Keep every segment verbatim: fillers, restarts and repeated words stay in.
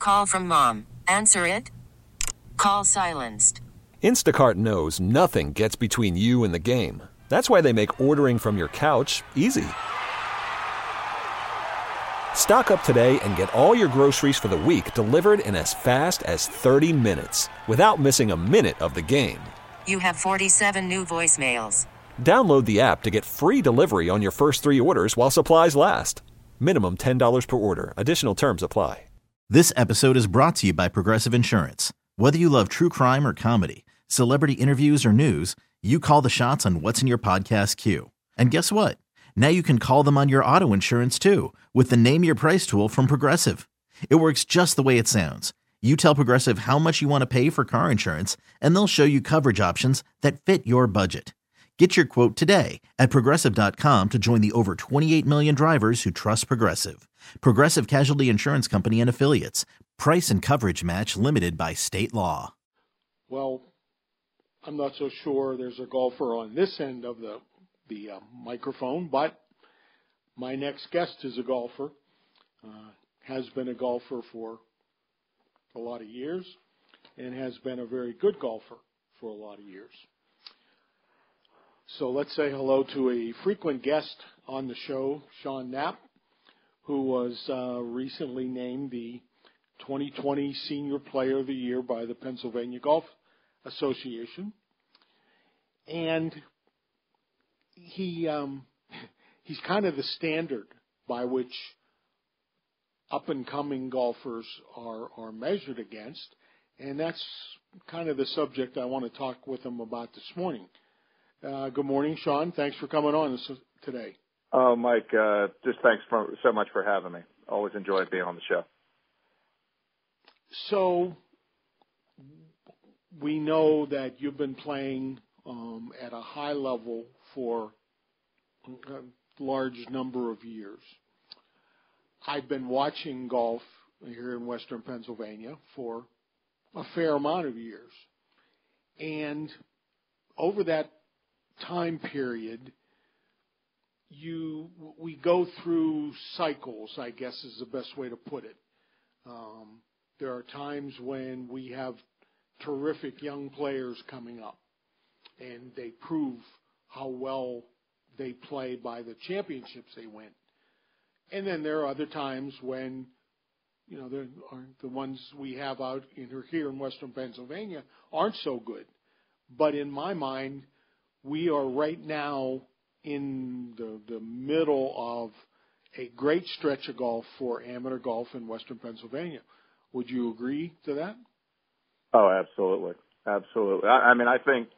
Call from mom. Answer it. Call silenced. Instacart knows nothing gets between you and the game. That's why they make ordering from your couch easy. Stock up today and get all your groceries for the week delivered in as fast as thirty minutes without missing a minute of the game. You have forty-seven new voicemails. Download the app to get free delivery on your first three orders while supplies last. Minimum ten dollars per order. Additional terms apply. This episode is brought to you by Progressive Insurance. Whether you love true crime or comedy, celebrity interviews or news, you call the shots on what's in your podcast queue. And guess what? Now you can call them on your auto insurance too with the Name Your Price tool from Progressive. It works just the way it sounds. You tell Progressive how much you want to pay for car insurance, and they'll show you coverage options that fit your budget. Get your quote today at Progressive dot com to join the over twenty-eight million drivers who trust Progressive. Progressive Casualty Insurance Company and Affiliates. Price and coverage match limited by state law. Well, I'm not so sure there's a golfer on this end of the, the uh, microphone, but my next guest is a golfer, uh, has been a golfer for a lot of years, and has been a very good golfer for a lot of years. So let's say hello to a frequent guest on the show, Sean Knapp, who was uh, recently named the twenty twenty Senior Player of the Year by the Pennsylvania Golf Association. And he um, he's kind of the standard by which up-and-coming golfers are, are measured against, and that's kind of the subject I want to talk with him about this morning. Uh, good morning, Sean. Thanks for coming on this, today. Oh, Mike, uh, just thanks for, so much for having me. Always enjoyed being on the show. So we know that you've been playing um, at a high level for a large number of years. I've been watching golf here in Western Pennsylvania for a fair amount of years. And over that time period, you we go through cycles, I guess is the best way to put it. Um, there are times when we have terrific young players coming up, and they prove how well they play by the championships they win. And then there are other times when, you know, there are the ones we have out in here in Western Pennsylvania aren't so good. But in my mind, we are right now in the, the middle of a great stretch of golf for amateur golf in Western Pennsylvania. Would you agree to that? Oh, absolutely. Absolutely. I, I mean, I think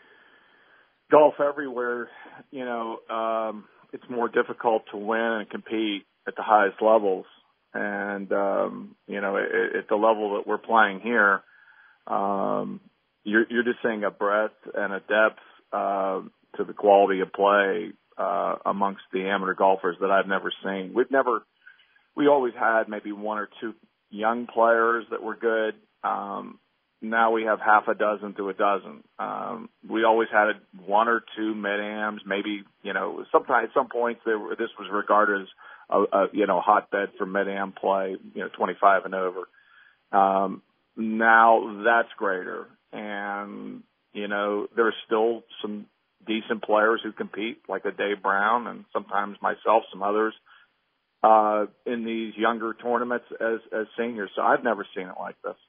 golf everywhere, you know, um, it's more difficult to win and compete at the highest levels. And, um, you know, at, at the level that we're playing here, um, you're, you're just seeing a breadth and a depth uh, to the quality of play uh, amongst the amateur golfers that I've never seen. We've never, we always had maybe one or two young players that were good. Um, now we have half a dozen to a dozen. Um, we always had one or two mid-ams, maybe, you know, sometimes at some points there were, this was regarded as a, a you know, hotbed for mid-am play, you know, twenty-five and over. Um, now that's greater. And, you know, there are still some decent players who compete, like a Dave Brown and sometimes myself, some others, uh, in these younger tournaments as, as seniors. So I've never seen it like this.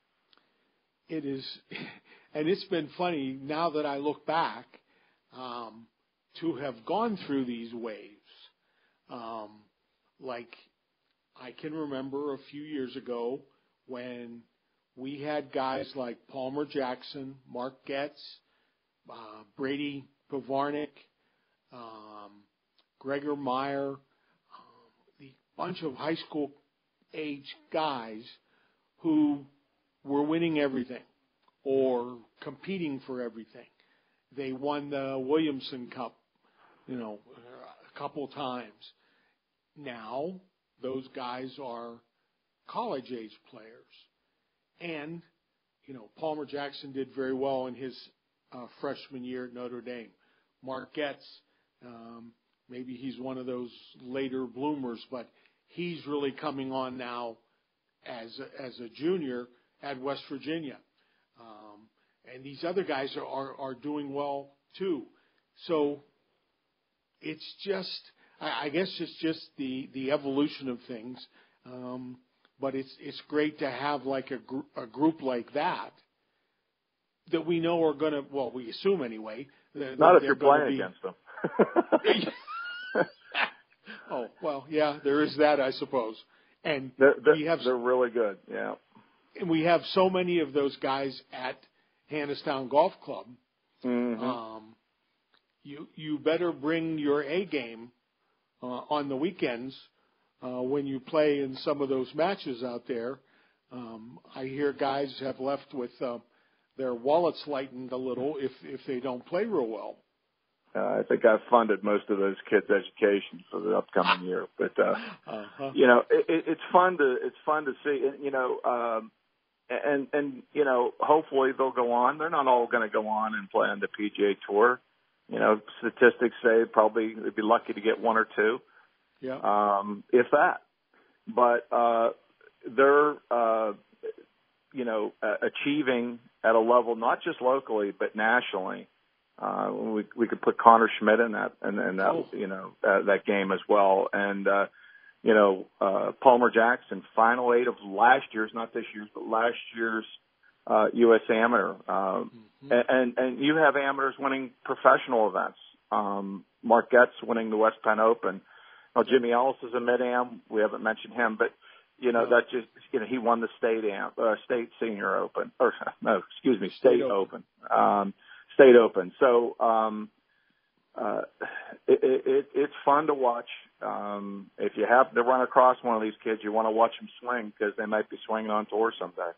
It is, and it's been funny now that I look back, um, to have gone through these waves. Um, like I can remember a few years ago when we had guys like Palmer Jackson, Mark Getz, uh, Brady Pavarnik, um, Gregor Meyer, um, the bunch of high school age guys who were winning everything or competing for everything. They won the Williamson Cup, you know, a couple times. Now those guys are college-age players. And, you know, Palmer Jackson did very well in his uh, freshman year at Notre Dame. Mark Getz, um, maybe he's one of those later bloomers, but he's really coming on now as a, as a junior at West Virginia. Um, and these other guys are, are, are doing well too. So it's just, I, I guess it's just the, the evolution of things. Um, but it's it's great to have like a, gr- a group like that that we know are going to, well, we assume anyway. That, Not that if you're playing be... against them. Oh, well, yeah, there is that, I suppose. And they're, they're, we have, they're really good, yeah. And we have so many of those guys at Hannistown Golf Club. Mm-hmm. Um, you you better bring your A game uh, on the weekends uh, when you play in some of those matches out there. Um, I hear guys have left with uh, their wallets lightened a little if if they don't play real well. Uh, I think I've funded most of those kids' education for the upcoming year, but uh, uh-huh. you know, it, it, it's fun to it's fun to see. You know, um, and and you know, hopefully they'll go on. They're not all going to go on and play on the P G A Tour. You know, statistics say probably they'd be lucky to get one or two, yeah, um, if that. But uh, they're uh, you know uh, achieving at a level not just locally but nationally. Uh, we we could put Connor Schmidt in that and, and that oh. you know uh, that game as well, and uh, you know uh, Palmer Jackson, final eight of last year's, not this year's, but last year's uh, U S Amateur, um, mm-hmm. and, and and you have amateurs winning professional events. Um, Mark Getz winning the West Penn Open. Now, Jimmy Ellis is a mid-am. We haven't mentioned him, but you know, that just, you know, he won the state am, uh, state senior open, or no, excuse me, state, state open, open. Um, state open. So, um, uh, it, it, it's fun to watch. Um, if you happen to run across one of these kids, you want to watch them swing because they might be swinging on tour someday.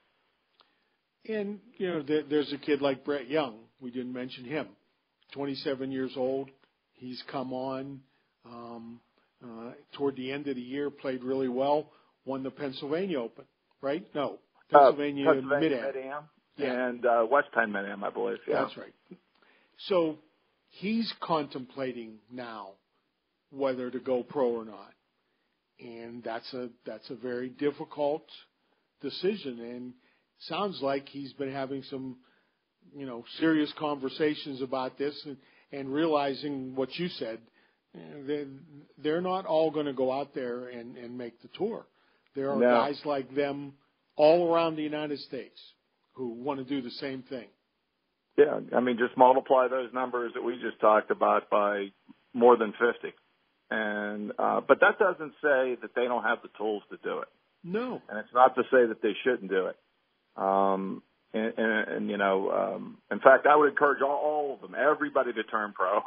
And, you know, there, there's a kid like Brett Young. We didn't mention him. twenty-seven years old. He's come on, um, uh, toward the end of the year, played really well. Won the Pennsylvania Open, right? No, Pennsylvania, uh, Pennsylvania Mid-Am. Mid-Am yeah. and uh, West Penn Mid-Am, I believe. Yeah. That's right. So he's contemplating now whether to go pro or not, and that's a that's a very difficult decision. And sounds like he's been having some, you know, serious conversations about this and, and realizing what you said. They're, they're not all going to go out there and, and make the tour. There are no. guys like them all around the United States who want to do the same thing. Yeah, I mean, just multiply those numbers that we just talked about by more than fifty. And uh, but that doesn't say that they don't have the tools to do it. No. And it's not to say that they shouldn't do it. Um, and, and, and, you know, um, in fact, I would encourage all, all of them, everybody to turn pro.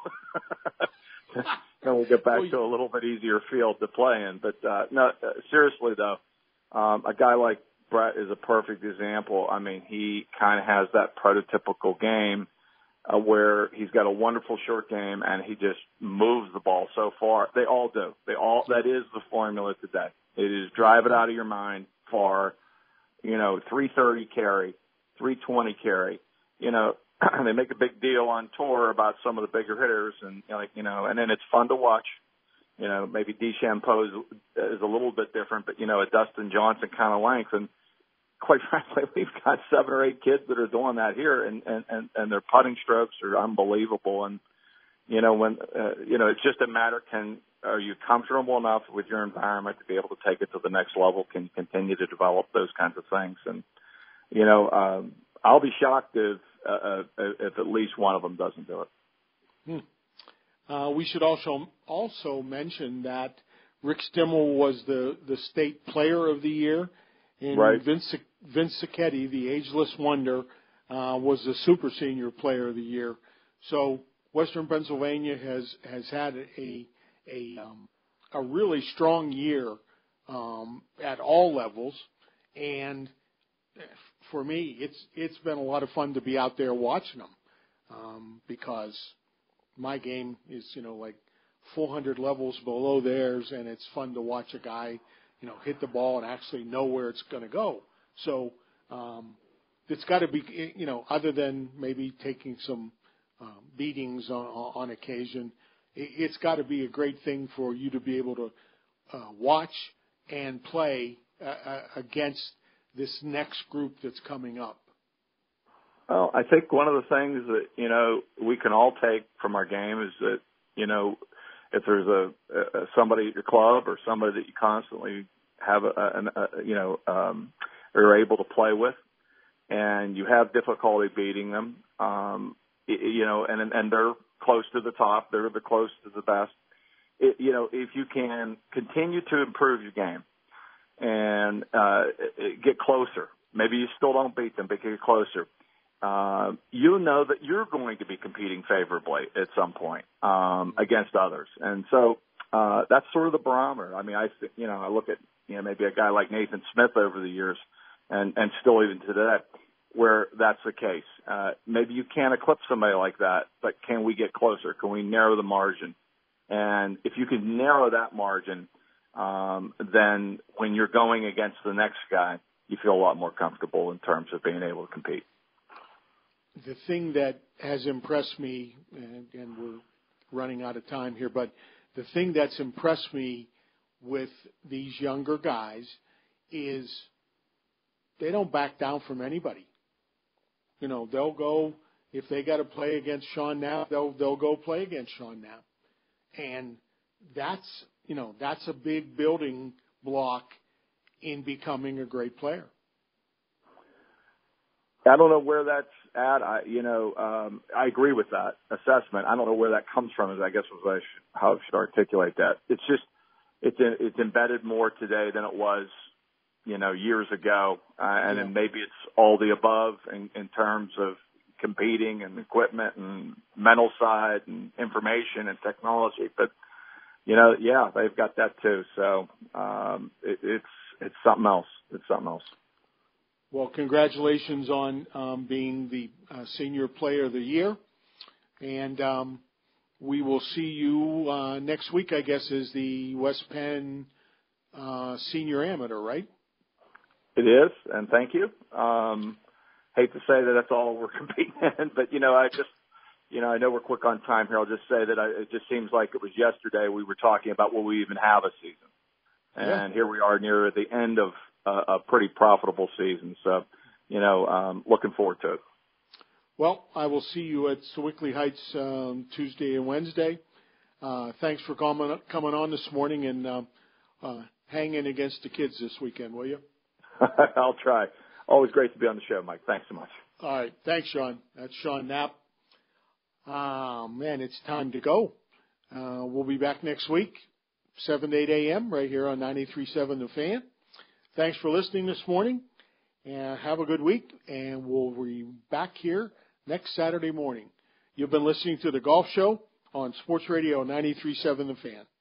Then we'll get back to a little bit easier field to play in. But, uh, no, uh, seriously, though, um, a guy like Brett is a perfect example. I mean, he kind of has that prototypical game uh, where he's got a wonderful short game and he just moves the ball so far. They all do. They all. That is the formula today. It is drive it out of your mind far, you know, three thirty carry, three twenty carry, you know. They make a big deal on tour about some of the bigger hitters, and you know, like you know, and then it's fun to watch. You know, maybe DeChambeau is, is a little bit different, but you know, a Dustin Johnson kind of length. And quite frankly, we've got seven or eight kids that are doing that here, and and and, and their putting strokes are unbelievable. And you know, when uh, you know, it's just a matter: can are you comfortable enough with your environment to be able to take it to the next level? Can you continue to develop those kinds of things? And you know, um, I'll be shocked if. Uh, if at least one of them doesn't do it. Hmm. Uh, we should also also mention that Rick Stimmel was the, the state player of the year, and right. Vince Vince Sacchetti, the ageless wonder, uh, was the super senior player of the year. So Western Pennsylvania has has had a a um, a really strong year um, at all levels, and for me, it's it's been a lot of fun to be out there watching them um, because my game is, you know, like four hundred levels below theirs, and it's fun to watch a guy, you know, hit the ball and actually know where it's going to go. So um, it's got to be, you know, other than maybe taking some um, beatings on, on occasion, it's got to be a great thing for you to be able to uh, watch and play uh, against this next group that's coming up? Well, I think one of the things that, you know, we can all take from our game is that, you know, if there's a, a somebody at your club or somebody that you constantly have, a, a, a you know, um, are able to play with, and you have difficulty beating them, um, you know, and and they're close to the top, they're the close to the best. It, you know, if you can continue to improve your game and uh, get closer, maybe you still don't beat them, but get closer. Uh, you know that you're going to be competing favorably at some point um, against others, and so uh, that's sort of the barometer. I mean, I you know I look at you know maybe a guy like Nathan Smith over the years, and and still even today, where that's the case. Uh, maybe you can't eclipse somebody like that, but can we get closer? Can we narrow the margin? And if you can narrow that margin, um, then when you're going against the next guy, you feel a lot more comfortable in terms of being able to compete. The thing that has impressed me, and, and we're running out of time here, but the thing that's impressed me with these younger guys is they don't back down from anybody. You know, they'll go, if they got to play against Sean Knapp, they'll they'll go play against Sean Knapp. And that's, you know, that's a big building block in becoming a great player. I don't know where that's at. I, you know, um, I agree with that assessment. I don't know where that comes from. Is I guess was I should, how I should articulate that. It's just it's in, it's embedded more today than it was, you know, years ago, uh, and yeah. then maybe it's all the above in, in terms of competing and equipment and mental side and information and technology. But you know, yeah, they've got that too. So um, it, it's it's something else. It's something else. Well, congratulations on um, being the uh, Senior Player of the Year. And um, we will see you uh, next week, I guess, is the West Penn uh, Senior Amateur, right? It is, and thank you. Um, hate to say that that's all we're competing in, but, you know, I just, you know, I know we're quick on time here. I'll just say that I, it just seems like it was yesterday we were talking about will we even have a season. And yeah. Here we are near the end of a pretty profitable season. So, you know, um, looking forward to it. Well, I will see you at Sewickley Heights um, Tuesday and Wednesday. Uh, thanks for coming, coming on this morning and uh, uh, hang in against the kids this weekend, will you? I'll try. Always great to be on the show, Mike. Thanks so much. All right. Thanks, Sean. That's Sean Knapp. Uh, man, it's time to go. Uh, we'll be back next week, seven to eight a.m. right here on ninety-three point seven The Fan. Thanks for listening this morning, and have a good week, and we'll be back here next Saturday morning. You've been listening to The Golf Show on Sports Radio ninety-three point seven The Fan.